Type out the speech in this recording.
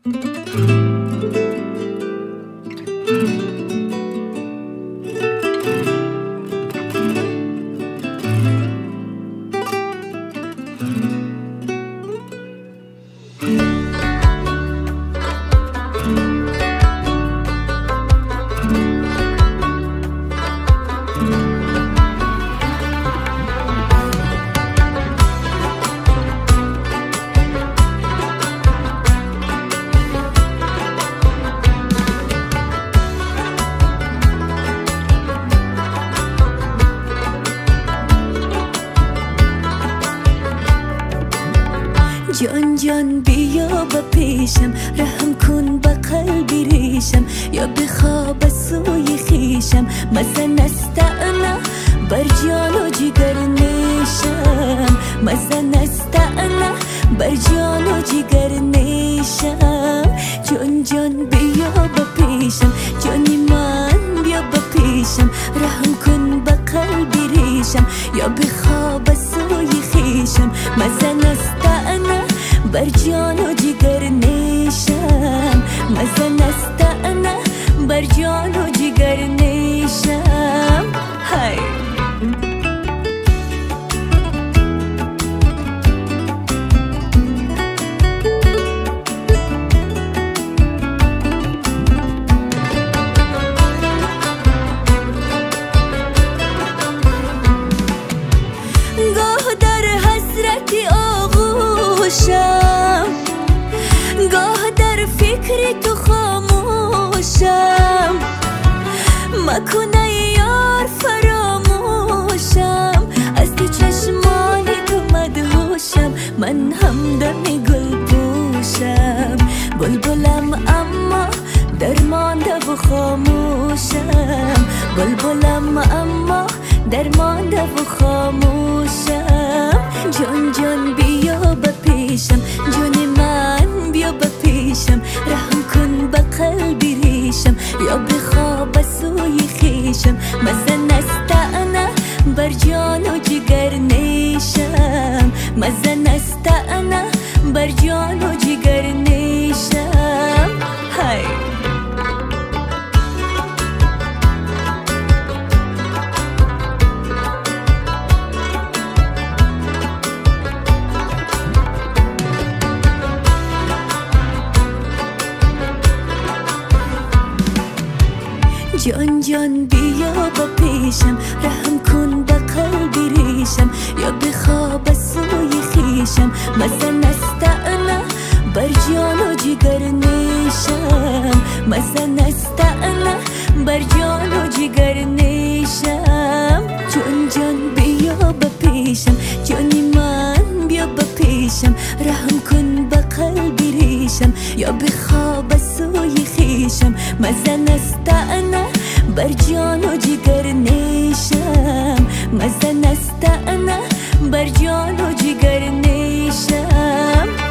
جان جان بیا با پیشم، رحم کن با قلبی ریشم، یا بخواب سوی خیشم. مزه نستعنا بر جان و جگر نیشم، مزه نستعنا بر جان و جگر نیشم. جان جان بیا با پیشم، جانی من بیا با پیشم، رحم کن با قلبی ریشم، یا بخواب سوی خیشم. مزه نستعنا بر جان و جگر نیشم، مزه نستعنا بر جان و جگر نیشم. های گاه در حسرتی آغوشم، گاه در فکر تو خاموشم. مکن ای یار فراموشم، از تو چشمان تو مدهوشم. من همدم گل پوشم، بلبلم اما درمانده و خاموشم. بلبلم اما درمانده و خاموشم. جان جان بیا با پیشم، جان من بیا با پیشم، رحم کن با قلبی ریشم، یا بخواب سوی خیشم. مزه نستعنا بر جان و جگر نیشم، مزه نستعنا بر جان و جگر نیشم. های جان جان بیا با پیشم، رحم کن با قلبی ریشم، یا بخواب سوی خیشم. مزه نستعنا بر جان و جگر نیشم، مزه نستعنا بر جان و جگر نیشم. جان جان بیا با پیشم، جانی من بیا با پیشم، رحم کن با قلبی ریشم، یا بخواب سوی خیشم. مزه نستعنا بر جان و جگر نیشم، مزه نستعنا بر جان و جگر نیشم.